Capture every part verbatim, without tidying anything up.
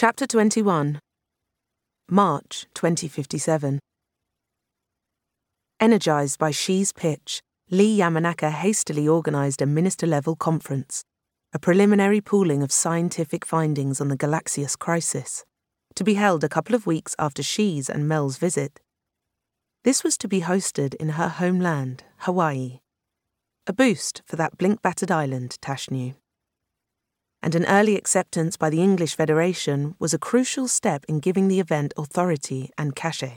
Chapter twenty-one. March twenty fifty-seven. Energized by Xi's pitch, Lee Yamanaka hastily organized a minister-level conference, a preliminary pooling of scientific findings on the Galaxius crisis, to be held a couple of weeks after Xi's and Mel's visit. This was to be hosted in her homeland, Hawaii. A boost for that blink-battered island, Tash knew. And an early acceptance by the English Federation was a crucial step in giving the event authority and cachet.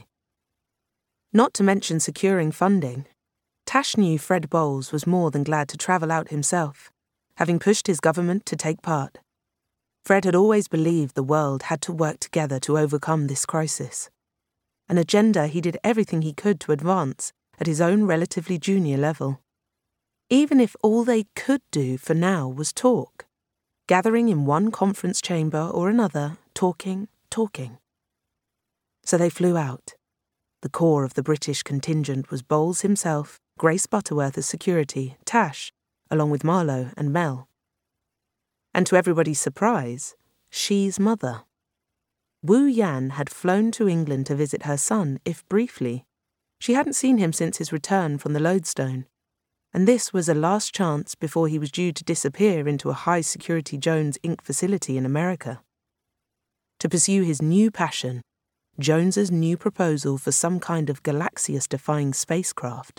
Not to mention securing funding, Tash knew Fred Bowles was more than glad to travel out himself, having pushed his government to take part. Fred had always believed the world had to work together to overcome this crisis, an agenda he did everything he could to advance at his own relatively junior level. Even if all they could do for now was talk, gathering in one conference chamber or another, talking, talking. So they flew out. The core of the British contingent was Bowles himself, Grace Butterworth as security, Tash, along with Marlowe and Mel. And to everybody's surprise, Xi's mother. Wu Yan had flown to England to visit her son, if briefly. She hadn't seen him since his return from the Lodestone, and this was a last chance before he was due to disappear into a high-security Jones Incorporated facility in America. To pursue his new passion, Jones's new proposal for some kind of Galaxius-defying spacecraft.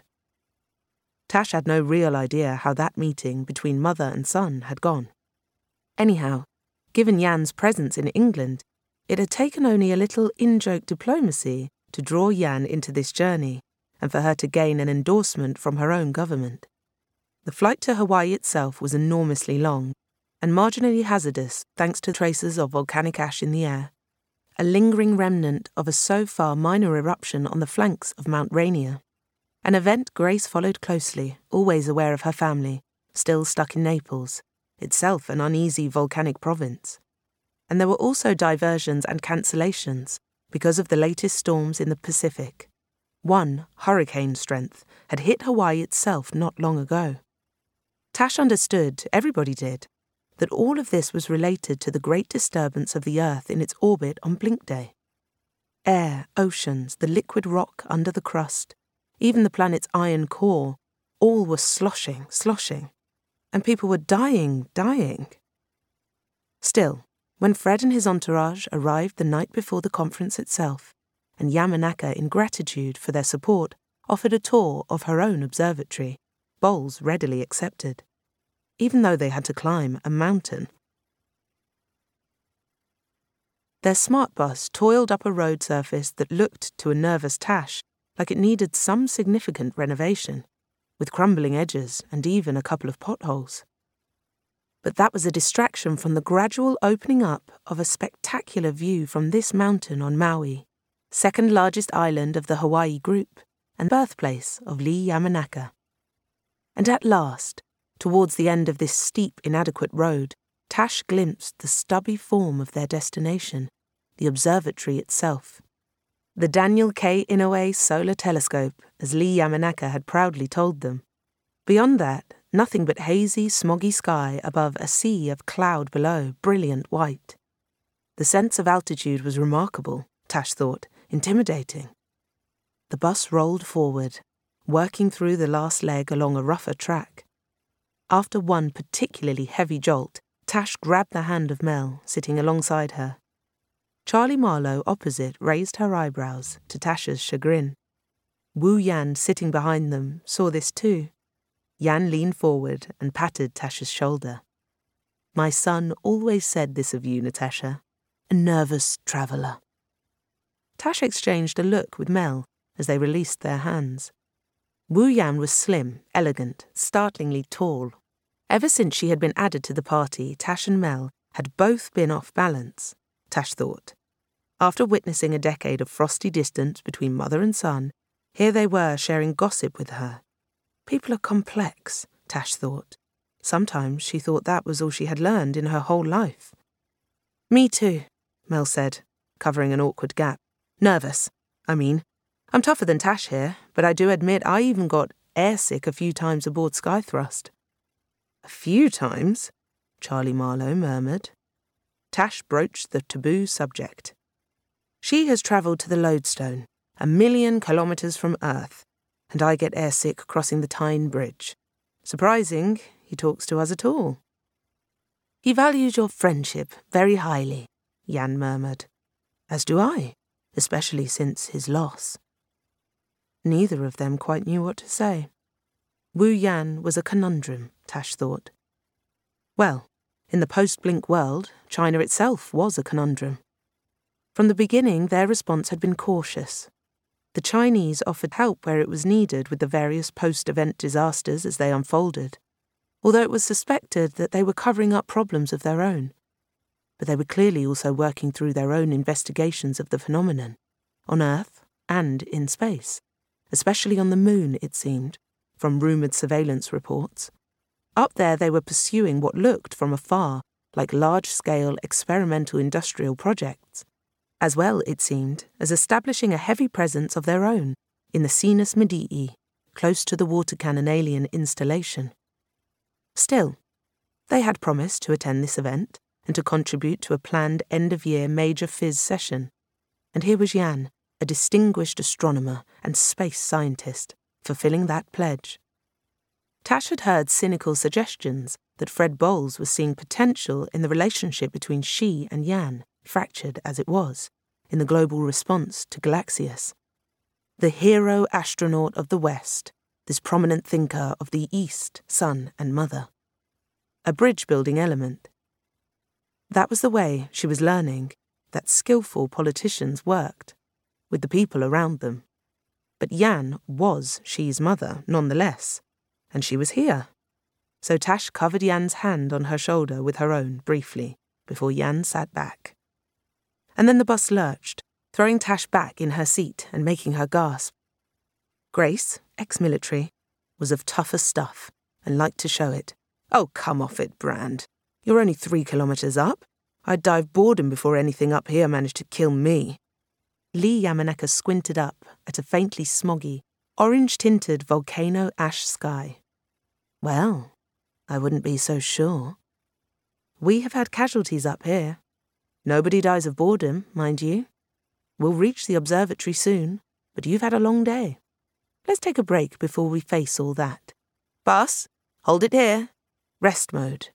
Tash had no real idea how that meeting between mother and son had gone. Anyhow, given Yan's presence in England, it had taken only a little in-joke diplomacy to draw Yan into this journey, and for her to gain an endorsement from her own government. The flight to Hawaii itself was enormously long, and marginally hazardous thanks to traces of volcanic ash in the air, a lingering remnant of a so far minor eruption on the flanks of Mount Rainier, an event Grace followed closely, always aware of her family, still stuck in Naples, itself an uneasy volcanic province. And there were also diversions and cancellations because of the latest storms in the Pacific. One, hurricane strength, had hit Hawaii itself not long ago. Tash understood, everybody did, that all of this was related to the great disturbance of the Earth in its orbit on Blink Day. Air, oceans, the liquid rock under the crust, even the planet's iron core, all were sloshing, sloshing, and people were dying, dying. Still, when Fred and his entourage arrived the night before the conference itself, and Yamanaka, in gratitude for their support, offered a tour of her own observatory, Bowles readily accepted, even though they had to climb a mountain. Their smart bus toiled up a road surface that looked to a nervous Tash like it needed some significant renovation, with crumbling edges and even a couple of potholes. But that was a distraction from the gradual opening up of a spectacular view from this mountain on Maui, second largest island of the Hawaii group and birthplace of Lee Yamanaka. And at last, towards the end of this steep, inadequate road, Tash glimpsed the stubby form of their destination, the observatory itself. The Daniel K. Inouye Solar Telescope, as Lee Yamanaka had proudly told them. Beyond that, nothing but hazy, smoggy sky above a sea of cloud below, brilliant white. The sense of altitude was remarkable, Tash thought, intimidating. The bus rolled forward, working through the last leg along a rougher track. After one particularly heavy jolt, Tash grabbed the hand of Mel, sitting alongside her. Charlie Marlowe opposite raised her eyebrows, to Tash's chagrin. Wu Yan, sitting behind them, saw this too. Yan leaned forward and patted Tash's shoulder. "My son always said this of you, Natasha, a nervous traveller." Tash exchanged a look with Mel as they released their hands. Wu Yan was slim, elegant, startlingly tall. Ever since she had been added to the party, Tash and Mel had both been off balance, Tash thought. After witnessing a decade of frosty distance between mother and son, here they were sharing gossip with her. People are complex, Tash thought. Sometimes she thought that was all she had learned in her whole life. "Me too," Mel said, covering an awkward gap. "Nervous, I mean. I'm tougher than Tash here, but I do admit I even got airsick a few times aboard Skythrust." "A few times?" Charlie Marlowe murmured. Tash broached the taboo subject. She has travelled to the Lodestone, a million kilometres from Earth, and I get airsick crossing the Tyne Bridge. Surprising, he talks to us at all. He values your friendship very highly, Yan murmured. As do I, especially since his loss. Neither of them quite knew what to say. Wu Yan was a conundrum, Tash thought. Well, in the post-Blink world, China itself was a conundrum. From the beginning, their response had been cautious. The Chinese offered help where it was needed with the various post-event disasters as they unfolded, although it was suspected that they were covering up problems of their own. But they were clearly also working through their own investigations of the phenomenon, on Earth and in space, especially on the moon, it seemed, from rumoured surveillance reports. Up there they were pursuing what looked from afar like large-scale experimental industrial projects, as well, it seemed, as establishing a heavy presence of their own in the Sinus Medii, close to the water cannon alien installation. Still, they had promised to attend this event and to contribute to a planned end-of-year major Fizz session, and here was Yan, a distinguished astronomer and space scientist, fulfilling that pledge. Tash had heard cynical suggestions that Fred Bowles was seeing potential in the relationship between she and Yan, fractured as it was, in the global response to Galaxius. The hero astronaut of the West, this prominent thinker of the East, son and mother. A bridge-building element. That was the way, she was learning, that skillful politicians worked, with the people around them. But Yan was she's mother, nonetheless, and she was here. So Tash covered Yan's hand on her shoulder with her own, briefly, before Yan sat back. And then the bus lurched, throwing Tash back in her seat and making her gasp. Grace, ex-military, was of tougher stuff and liked to show it. Oh, come off it, Brand. You're only three kilometres up. I'd dive boredom before anything up here managed to kill me. Lee Yamanaka squinted up at a faintly smoggy, orange-tinted volcano ash sky. Well, I wouldn't be so sure. We have had casualties up here. Nobody dies of boredom, mind you. We'll reach the observatory soon, but you've had a long day. Let's take a break before we face all that. Bus, hold it here. Rest mode.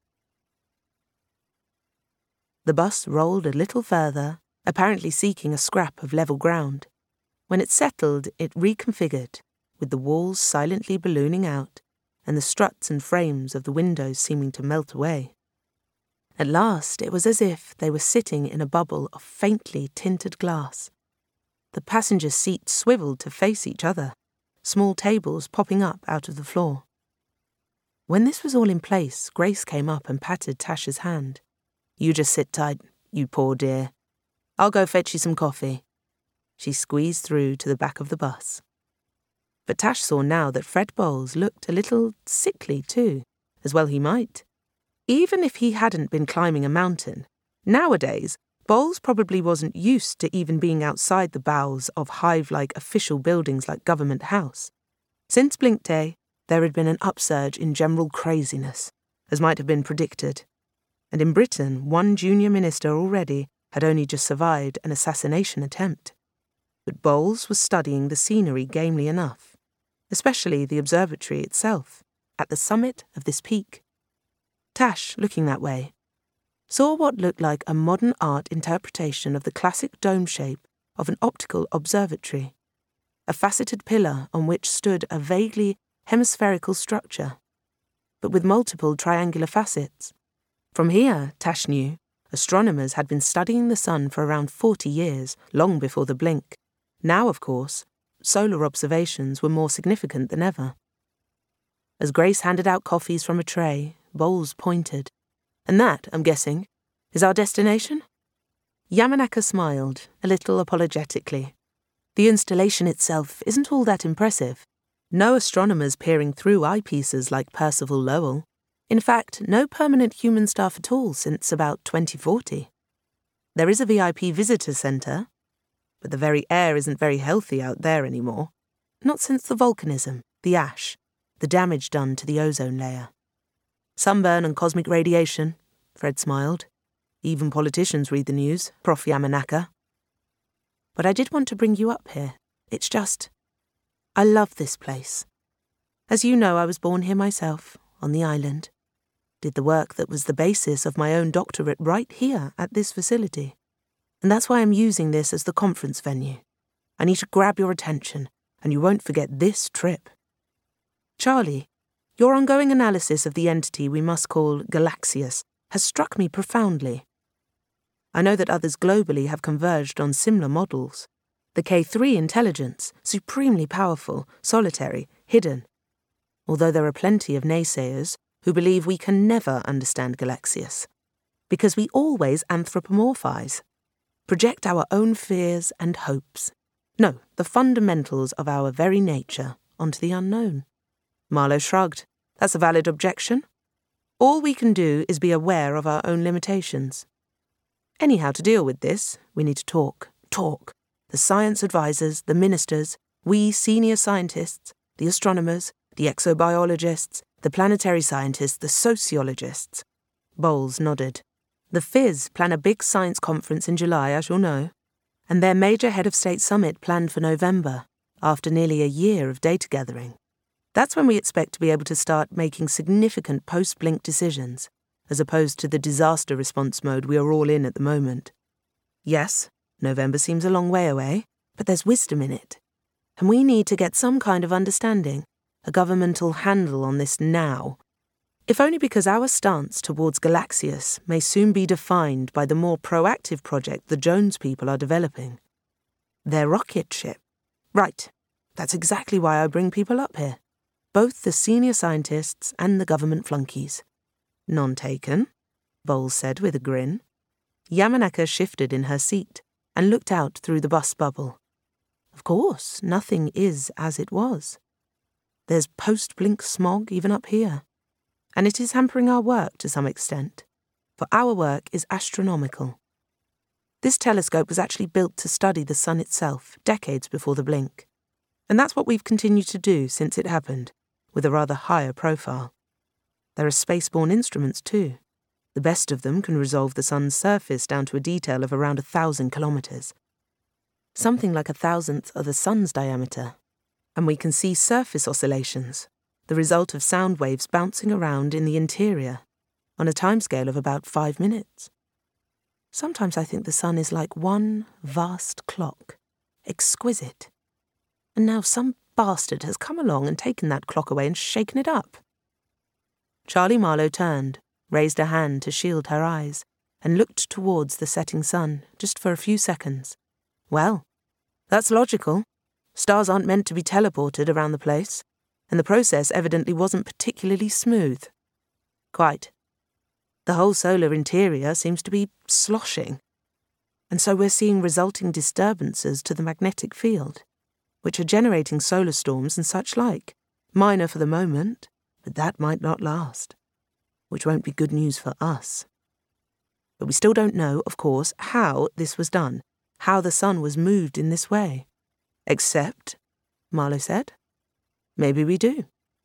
The bus rolled a little further, apparently seeking a scrap of level ground. When it settled, it reconfigured, with the walls silently ballooning out and the struts and frames of the windows seeming to melt away. At last, it was as if they were sitting in a bubble of faintly tinted glass. The passenger seats swiveled to face each other, small tables popping up out of the floor. When this was all in place, Grace came up and patted Tash's hand. You just sit tight, you poor dear. I'll go fetch you some coffee. She squeezed through to the back of the bus. But Tash saw now that Fred Bowles looked a little sickly too, as well he might. Even if he hadn't been climbing a mountain, nowadays, Bowles probably wasn't used to even being outside the bowels of hive-like official buildings like Government House. Since Blink Day, there had been an upsurge in general craziness, as might have been predicted. And in Britain, one junior minister already had only just survived an assassination attempt. But Bowles was studying the scenery gamely enough, especially the observatory itself, at the summit of this peak. Tash, looking that way, saw what looked like a modern art interpretation of the classic dome shape of an optical observatory, a faceted pillar on which stood a vaguely hemispherical structure, but with multiple triangular facets. From here, Tash knew, astronomers had been studying the sun for around forty years, long before the blink. Now, of course, solar observations were more significant than ever. As Grace handed out coffees from a tray, Bowles pointed. And that, I'm guessing, is our destination? Yamanaka smiled, a little apologetically. The installation itself isn't all that impressive. No astronomers peering through eyepieces like Percival Lowell. In fact, no permanent human staff at all since about twenty forty. There is a V I P visitor centre, but the very air isn't very healthy out there anymore. Not since the volcanism, the ash, the damage done to the ozone layer. Sunburn and cosmic radiation, Fred smiled. Even politicians read the news, Professor Yamanaka. But I did want to bring you up here. It's just, I love this place. As you know, I was born here myself, on the island. Did the work that was the basis of my own doctorate right here at this facility. And that's why I'm using this as the conference venue. I need to grab your attention, and you won't forget this trip. Charlie, your ongoing analysis of the entity we must call Galaxius has struck me profoundly. I know that others globally have converged on similar models. The K three intelligence, supremely powerful, solitary, hidden. Although there are plenty of naysayers who believe we can never understand Galaxius, because we always anthropomorphize, project our own fears and hopes. No, the fundamentals of our very nature onto the unknown. Marlowe shrugged. That's a valid objection. All we can do is be aware of our own limitations. Anyhow, to deal with this, we need to talk, talk. The science advisors, the ministers, we senior scientists, the astronomers, the exobiologists, the planetary scientists, the sociologists. Bowles nodded. The Fizz plan a big science conference in July, as you'll know, and their major head of state summit planned for November, after nearly a year of data gathering. That's when we expect to be able to start making significant post-blink decisions, as opposed to the disaster response mode we are all in at the moment. Yes, November seems a long way away, but there's wisdom in it. And we need to get some kind of understanding, a governmental handle on this now, if only because our stance towards Galaxius may soon be defined by the more proactive project the Jones people are developing. Their rocket ship. Right, that's exactly why I bring people up here. Both the senior scientists and the government flunkies. None taken, Bowles said with a grin. Yamanaka shifted in her seat and looked out through the bus bubble. Of course, nothing is as it was. There's post-blink smog even up here. And it is hampering our work to some extent, for our work is astronomical. This telescope was actually built to study the sun itself, decades before the blink. And that's what we've continued to do since it happened, with a rather higher profile. There are spaceborne instruments too. The best of them can resolve the sun's surface down to a detail of around a thousand kilometres. Something like a thousandth of the sun's diameter. And we can see surface oscillations, the result of sound waves bouncing around in the interior, on a timescale of about five minutes. Sometimes I think the sun is like one vast clock, exquisite. And now some bastard has come along and taken that clock away and shaken it up. Charlie Marlowe turned, raised a hand to shield her eyes, and looked towards the setting sun, just for a few seconds. Well, that's logical. Stars aren't meant to be teleported around the place, and the process evidently wasn't particularly smooth. Quite. The whole solar interior seems to be sloshing, and so we're seeing resulting disturbances to the magnetic field, which are generating solar storms and such like. Minor for the moment, but that might not last, which won't be good news for us. But we still don't know, of course, how this was done, how the sun was moved in this way. Except, Marlowe said, maybe we do.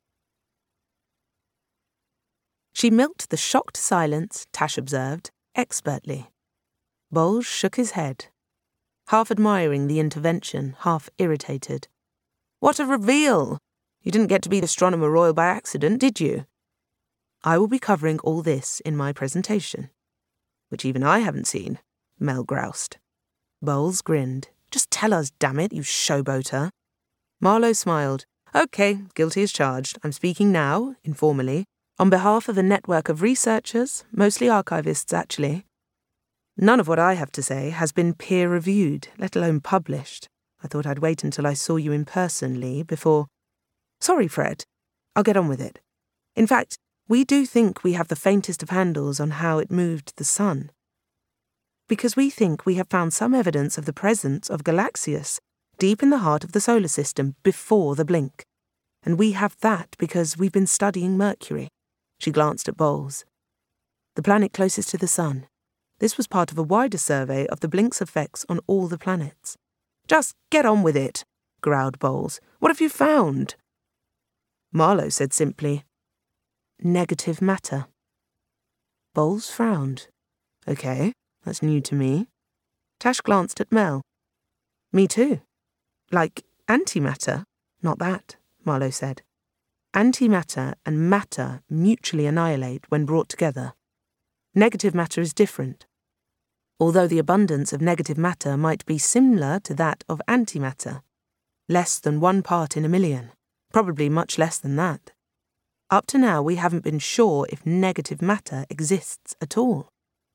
She milked the shocked silence, Tash observed, expertly. Bowles shook his head, half admiring the intervention, half irritated. What a reveal! You didn't get to be Astronomer Royal by accident, did you? I will be covering all this in my presentation, which even I haven't seen, Mel groused. Bowles grinned. Just tell us, damn it, you showboater. Marlowe smiled. OK, guilty as charged. I'm speaking now, informally, on behalf of a network of researchers, mostly archivists actually. None of what I have to say has been peer-reviewed, let alone published. I thought I'd wait until I saw you in person, Lee, before... Sorry, Fred. I'll get on with it. In fact, we do think we have the faintest of handles on how it moved the sun. Because we think we have found some evidence of the presence of Galaxius deep in the heart of the solar system before the blink. And we have that because we've been studying Mercury. She glanced at Bowles. The planet closest to the sun. This was part of a wider survey of the blink's effects on all the planets. Just get on with it, growled Bowles. What have you found? Marlowe said simply, negative matter. Bowles frowned. Okay, that's new to me. Tash glanced at Mel. Me too. Like antimatter? Not that, Marlowe said. Antimatter and matter mutually annihilate when brought together. Negative matter is different. Although the abundance of negative matter might be similar to that of antimatter, less than one part in a million, probably much less than that. Up to now, we haven't been sure if negative matter exists at all.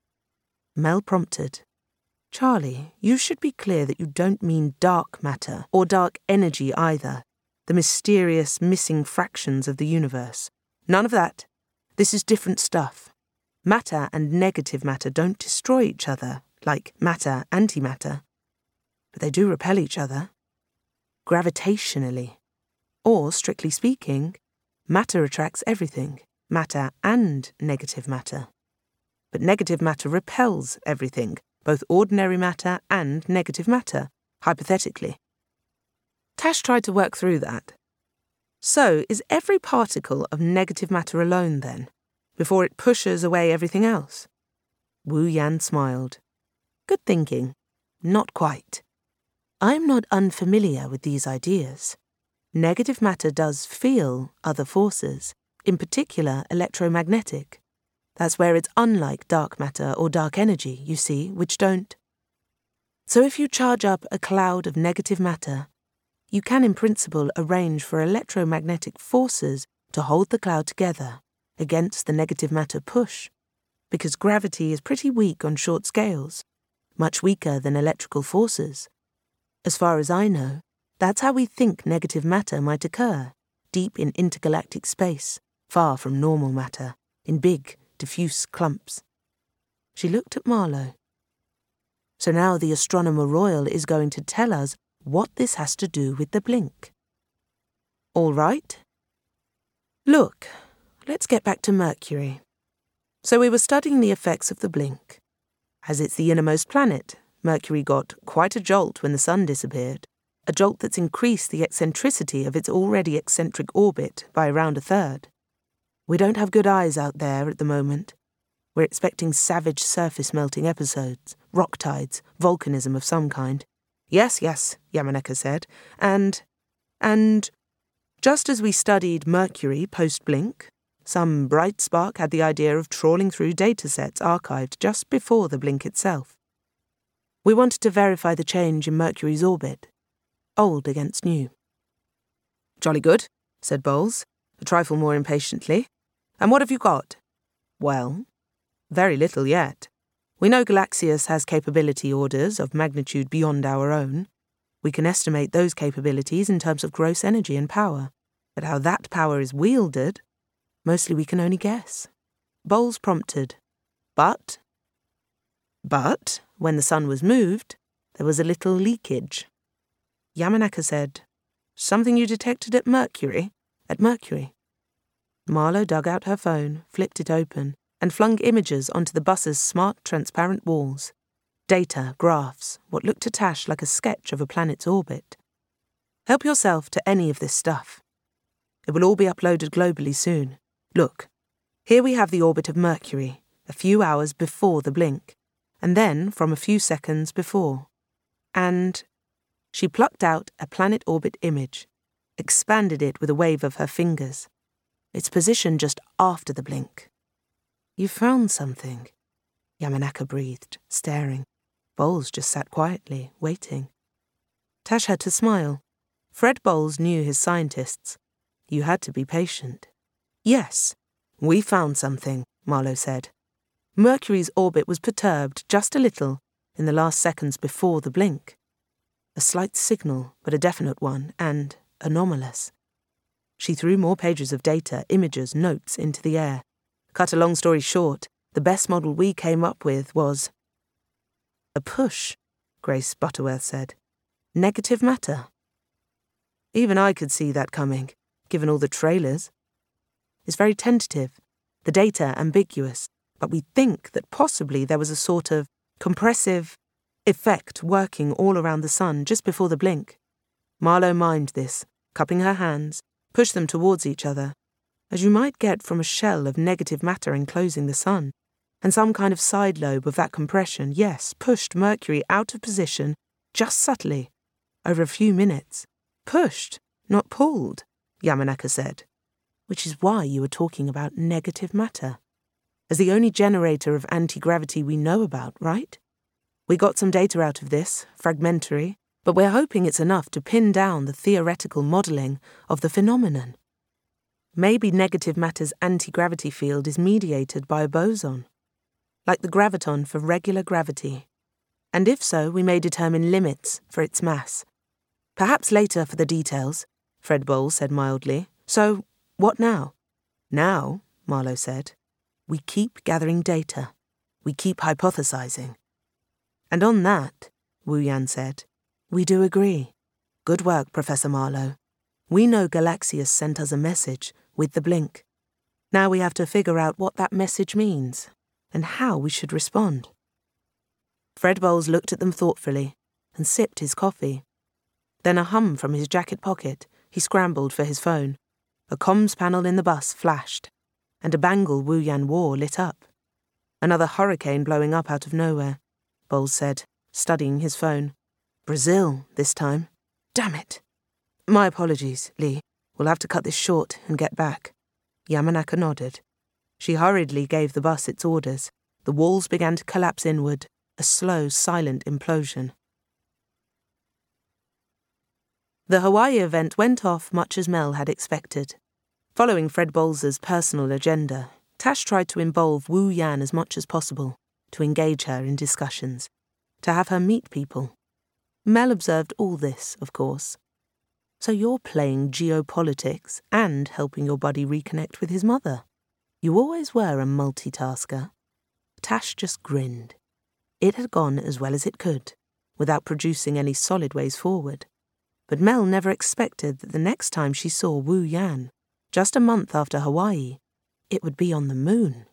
Mel prompted, Charlie, you should be clear that you don't mean dark matter or dark energy either, the mysterious missing fractions of the universe. None of that. This is different stuff. Matter and negative matter don't destroy each other, like matter antimatter. But they do repel each other. Gravitationally. Or, strictly speaking, matter attracts everything, matter and negative matter. But negative matter repels everything, both ordinary matter and negative matter, hypothetically. Tash tried to work through that. So, is every particle of negative matter alone, then, before it pushes away everything else? Wu Yan smiled. Good thinking. Not quite. I'm not unfamiliar with these ideas. Negative matter does feel other forces, in particular electromagnetic. That's where it's unlike dark matter or dark energy, you see, which don't. So if you charge up a cloud of negative matter, you can in principle arrange for electromagnetic forces to hold the cloud together against the negative matter push, because gravity is pretty weak on short scales, much weaker than electrical forces. As far as I know, that's how we think negative matter might occur, deep in intergalactic space, far from normal matter, in big, diffuse clumps. She looked at Marlowe. So now the Astronomer Royal is going to tell us what this has to do with the blink. All right. Look, let's get back to Mercury. So we were studying the effects of the blink. As it's the innermost planet, Mercury got quite a jolt when the sun disappeared, a jolt that's increased the eccentricity of its already eccentric orbit by around a third. We don't have good eyes out there at the moment. We're expecting savage surface melting episodes, rock tides, volcanism of some kind. Yes, yes, Yamanaka said, and, and, just as we studied Mercury post-blink, some bright spark had the idea of trawling through datasets archived just before the blink itself. We wanted to verify the change in Mercury's orbit, old against new. Jolly good, said Bowles, a trifle more impatiently. And what have you got? Well, very little yet. We know Galaxius has capability orders of magnitude beyond our own. We can estimate those capabilities in terms of gross energy and power. But how that power is wielded, mostly we can only guess. Bowles prompted. But, but, when the sun was moved, there was a little leakage. Yamanaka said, Something you detected at Mercury? At Mercury? Marlowe dug out her phone, flipped it open, and flung images onto the bus's smart, transparent walls. Data, graphs, what looked to Tash like a sketch of a planet's orbit. Help yourself to any of this stuff. It will all be uploaded globally soon. Look, here we have the orbit of Mercury, a few hours before the blink, and then from a few seconds before. And she plucked out a planet orbit image, expanded it with a wave of her fingers. Its position just after the blink. You found something, Yamanaka breathed, staring. Bowles just sat quietly, waiting. Tash had to smile. Fred Bowles knew his scientists. You had to be patient. Yes, we found something, Marlowe said. Mercury's orbit was perturbed just a little in the last seconds before the blink. A slight signal, but a definite one, and anomalous. She threw more pages of data, images, notes into the air. Cut a long story short, the best model we came up with was... A push, Grace Butterworth said. Negative matter. Even I could see that coming, given all the trailers. It's very tentative, the data ambiguous, but we think that possibly there was a sort of compressive effect working all around the sun just before the blink. Marlowe mimed this, cupping her hands, pushed them towards each other, as you might get from a shell of negative matter enclosing the sun. And some kind of side lobe of that compression, yes, pushed Mercury out of position, just subtly, over a few minutes. Pushed, not pulled, Yamanaka said. Which is why you were talking about negative matter. As the only generator of anti-gravity we know about, right? We got some data out of this, fragmentary, but we're hoping it's enough to pin down the theoretical modelling of the phenomenon. Maybe negative matter's anti-gravity field is mediated by a boson, like the graviton for regular gravity. And if so, we may determine limits for its mass. Perhaps later for the details, Fred Bowles said mildly. So, what now? Now, Marlowe said, we keep gathering data. We keep hypothesizing. And on that, Wu Yan said, we do agree. Good work, Professor Marlowe. We know Galaxius sent us a message with the blink. Now we have to figure out what that message means and how we should respond. Fred Bowles looked at them thoughtfully and sipped his coffee. Then a hum from his jacket pocket, he scrambled for his phone. A comms panel in the bus flashed, and a bangle Wu Yan wore lit up. Another hurricane blowing up out of nowhere, Bowles said, studying his phone. Brazil, this time. Damn it. My apologies, Lee. We'll have to cut this short and get back. Yamanaka nodded. She hurriedly gave the bus its orders. The walls began to collapse inward, a slow, silent implosion. The Hawaii event went off much as Mel had expected. Following Fred Bowles's personal agenda, Tash tried to involve Wu Yan as much as possible, to engage her in discussions, to have her meet people. Mel observed all this, of course. So you're playing geopolitics and helping your buddy reconnect with his mother. You always were a multitasker. Tash just grinned. It had gone as well as it could, without producing any solid ways forward. But Mel never expected that the next time she saw Wu Yan, just a month after Hawaii, it would be on the moon.